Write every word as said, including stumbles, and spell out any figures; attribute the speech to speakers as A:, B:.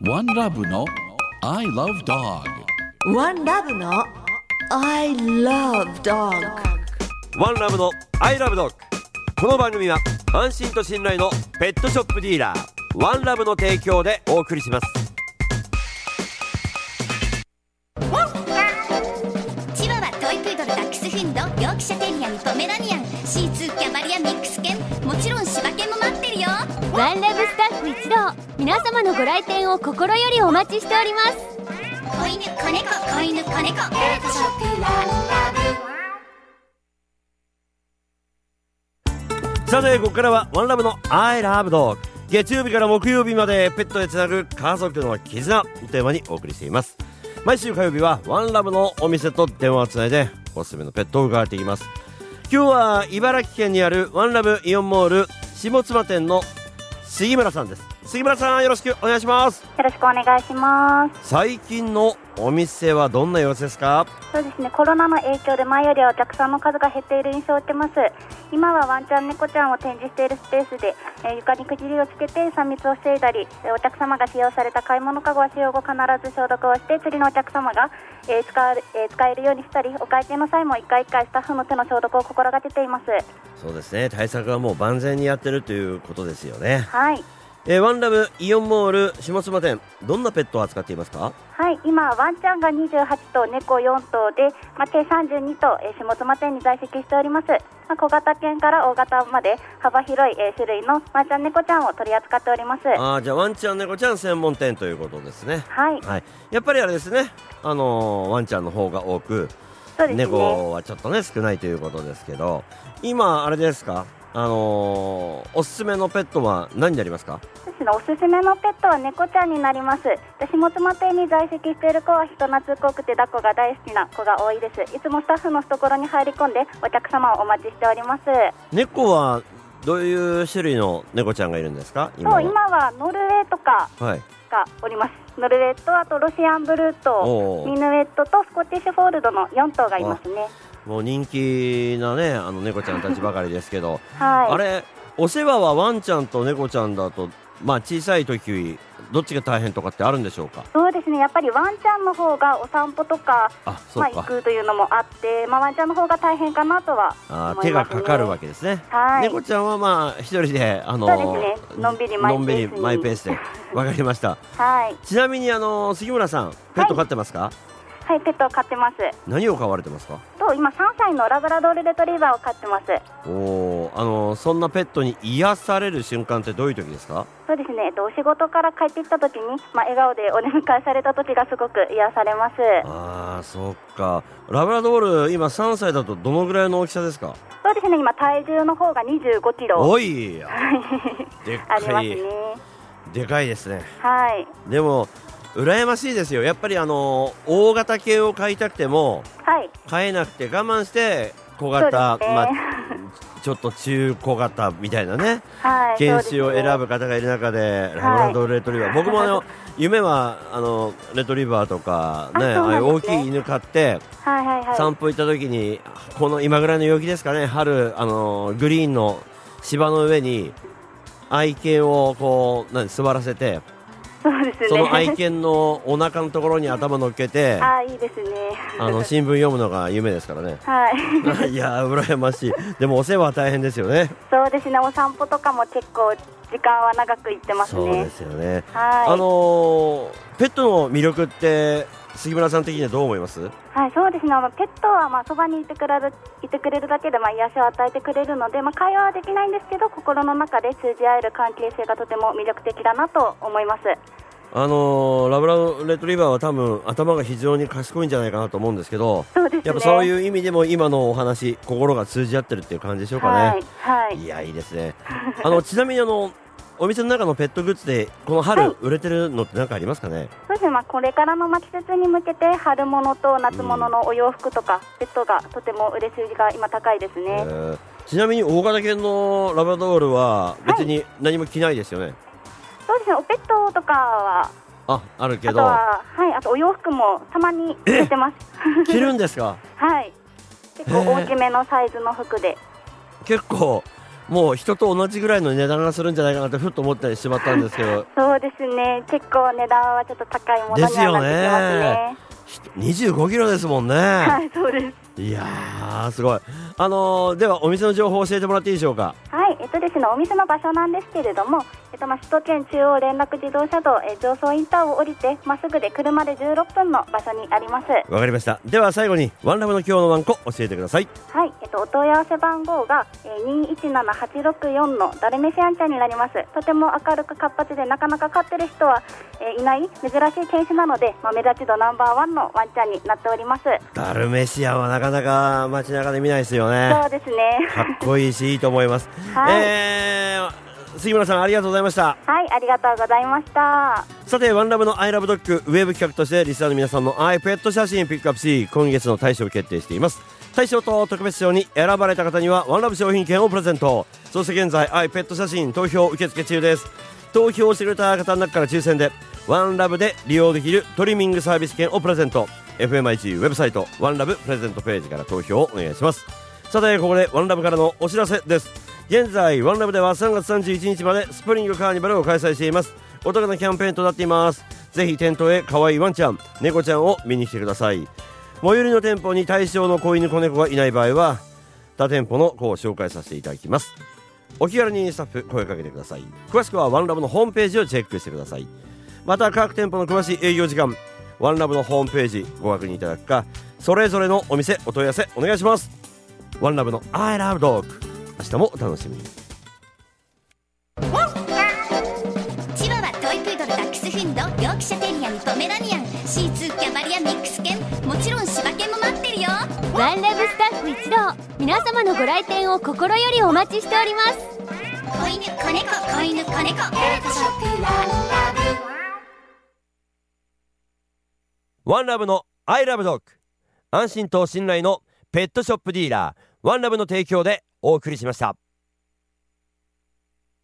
A: ワンラブの I love dog。
B: ワンラブの I love dog。
C: ワンラブの I love dog。 この番組は安心と信頼のペットショップディーラーワンラブの提供でお送りします。
D: チワワ、トイプードル、ダックスフンド、ヨークシャテリアン、ポメラニアン、シーツー、キャバリア、ミックス犬、もちろん柴犬も待ってるよ。
E: ワンラブスタッフ一同、皆様のご来店を心よりお待ちしております。
D: 子犬、子猫、子犬、子猫、ペットショップワンラブ。
C: さてここからはワンラブの I love dog。 月曜日から木曜日までペットでつなぐ家族の絆をテーマにお送りしています。毎週火曜日はワンラブのお店と電話をつないでおすすめのペットを伺っていきます。今日は茨城県にあるワンラブイオンモール下妻店の杉村さんです。杉村さん、よろしくお願いします。
F: よろしくお願いします。
C: 最近のお店はどんな様子ですか？
F: そうですね、コロナの影響で前よりはお客さんの数が減っている印象を受けます。今はワンちゃん猫ちゃんを展示しているスペースで、えー、床に区切りをつけてさん密を防いだり、お客様が使用された買い物かごは使用後必ず消毒をして次のお客様が、えー 使, うえー、使えるようにしたり、お会計の際も一回一回スタッフの手の消毒を心がけています。
C: そうですね、対策はもう万全にやってるということですよね。
F: はい、
C: えー、ワンラブイオンモール下妻店、どんなペットを扱っていますか？
F: はい、今ワンちゃんがにじゅうはちとう、猫よんとうで、まあ、計さんじゅうにとう、えー、下妻店に在籍しております。まあ、小型犬から大型まで幅広い、えー、種類のワンちゃん猫ちゃんを取り扱っております。
C: あー、じゃあワンちゃん猫ちゃん専門店ということですね。
F: はい、
C: はい、やっぱりあれですね、あのー、ワンちゃんの方が多く、
F: そうですね、
C: 猫はちょっとね少ないということですけど、今あれですか、あのー、おすすめのペットは何になりますか？
F: ですね、おすすめのペットは猫ちゃんになります。で、下妻店に在籍している子は人懐っこくて抱っこが大好きな子が多いです。いつもスタッフの懐に入り込んでお客様をお待ちしております。
C: 猫はどういう種類の猫ちゃんがいるんですか？今は。
F: そう、今はノルウェーとか
C: はい
F: がおります。ノルウェーと、あとロシアンブルーとミヌエットとスコティッシュフォールドのよんとうがいますね。
C: もう人気なね、あの猫ちゃんたちばかりですけど、
F: はい、
C: あれお世話はワンちゃんと猫ちゃんだと、まあ小さい時どっちが大変とかってあるんでしょうか？
F: そうですね、やっぱりワンちゃんの方がお散歩とか、
C: あ、そうか、
F: まあ、行くというのもあって、まあ、ワンちゃんの方が大変かなとは
C: あ、
F: 思いますね。
C: 手がかかるわけですね。
F: はい、
C: 猫ちゃんはまあ一人で、あのー、
F: そうですね、のんびりマイペースに
C: のんびりマイペースでわかりました。
F: はい、
C: ちなみにあのー、杉村さん、ペット飼ってますか？
F: はいはい、ペットを飼ってます。
C: 何を飼われてますか？
F: と、今さんさいのラブラドールレトリーバーを飼ってます。
C: おー、あのー、そんなペットに癒される瞬間ってどういう時ですか？
F: そうですね、えっと、お仕事から帰ってきた時に、まあ、笑顔でお出迎えされた時がすごく癒されます。
C: あー、そっか。ラブラドール今さんさいだとどのぐらいの大きさですか？
F: そうですね、今体重の方がにじゅうごキロ
C: おいでっ
F: あり
C: かい、
F: ますね。
C: でかいですね。
F: はい、
C: でも羨ましいですよ。やっぱりあの大型犬を飼いたくても
F: はい、
C: 飼えなくて我慢して小型、
F: そうですね、
C: まあ、ちょっと中小型みたいなね、
F: はい、
C: 犬種を選
F: ぶ。
C: ぶ方がいる中で、ラブラドールレトリバー、僕もあの夢はあのレトリバーとかね、
F: あ、そう
C: ああいう大
F: なんですね
C: きい犬飼って
F: はいはいはい、
C: 散歩行った時に、この今ぐらいの陽気ですかね、春あのグリーンの芝の上に愛犬をこう何座らせて、
F: そうですね、
C: その愛犬のお腹のところに頭乗っけて
F: あ、いいですね。
C: あの新聞読むのが夢ですからね
F: はい
C: いやー羨ましい。でもお世話は大変ですよね。
F: そうですね、お散歩とかも結構時間は長く行ってますね。
C: そうですよね。
F: はい、
C: あのー、ペットの魅力って杉村さん的にはどう思います？
F: はい、そうですね、あのペットはまあそばにいてくれる、いてくれるだけでまあ癒しを与えてくれるので、まあ、会話はできないんですけど心の中で通じ合える関係性がとても魅力的だなと思います。
C: あのー、ラブラドレトリバーは多分頭が非常に賢いんじゃないかなと思うんですけど、
F: そうですね、
C: やっぱそういう意味でも今のお話、心が通じ合ってるっていう感じでしょうかね。
F: はい、はい、
C: いや、いいですね。あのちなみにあのお店の中のペットグッズでこの春、
F: はい、
C: 売れてるのって何かありますかね？
F: そうですね、まあ、これからのまあ季節に向けて春物と夏物のお洋服とか、ペットがとても売れ筋が今高いですね。
C: えー、ちなみに大型犬のラブラドールは別に何も着ないですよね？はい、
F: そうですね、おペットとかは
C: あ、あるけ
F: あと
C: ど、
F: は、はい、あとお洋服もたまに着てます
C: 着るんですか？
F: はい、結構大きめのサイズの服で。
C: 結構もう人と同じぐらいの値段がするんじゃないかなとふっと思ったりしまったんですけど。
F: そうですね、結構値段はちょっと高いものにはなってきますね。
C: にじゅうごキロですもんね。
F: はい、そうです。
C: いやーすごい。あのー、ではお店の情報を教えてもらっていいでしょうか。
F: はい、えっとですね、お店の場所なんですけれども、えっとまあ、首都圏中央連絡自動車道、え上総インターを降りてまっすぐで車でじゅうろっぷんの場所にあります。
C: わかりました。では最後にワンラブの今日のワンコ教えてください。
F: はい、えっとお問い合わせ番号が、えー、にいちななはちろくよんのダルメシアンちゃんになります。とても明るく活発でなかなか飼ってる人は、えー、いない珍しい犬種なので、まあ、目立ち度ナンバーワンのワンちゃんになっております。
C: ダルメシアンはなかなか街中で見ないですよね。
F: そうですね、
C: かっこいいしいいと思います。
F: はい、
C: えー杉村さんありがとうございました。
F: はい、ありがとうございました。
C: さてワンラブのアイラブドッグウェブ企画としてリスナーの皆さんのアイペット写真ピックアップし、今月の大賞を決定しています。大賞と特別賞に選ばれた方にはワンラブ商品券をプレゼント。そして現在アイペット写真投票受付中です。投票してくれた方の中から抽選でワンラブで利用できるトリミングサービス券をプレゼント。 エフエムアイジー ウェブサイトワンラブプレゼントページから投票をお願いします。さてここでワンラブからのお知らせです。現在ワンラブではさんがつさんじゅういちにちまでスプリングカーニバルを開催しています。お得なキャンペーンとなっています。ぜひ店頭へ可愛いワンちゃん猫ちゃんを見に来てください。最寄りの店舗に対象の子犬子猫がいない場合は他店舗の子を紹介させていただきます。お気軽にスタッフ声かけてください。詳しくはワンラブのホームページをチェックしてください。また各店舗の詳しい営業時間ワンラブのホームページご確認いただくか、それぞれのお店お問い合わせお願いします。ワンラブの I love dog、 明日もお楽しみに。
D: チワワ、トイプードル、ダックスフィンド、ヨークシャテリアン、ポメラニアン、シーツー、キャバリア、ミックス犬、もちろん柴犬も待ってるよ。
E: ワンラブスタッフ一同、皆様のご来店を心よりお待ちしております。
D: 子犬子猫、子犬子猫、ペットショップワンラブ。
C: ワンラブの I love dog、 安心と信頼のペットショップディーラーワンラブの提供でお送りしました。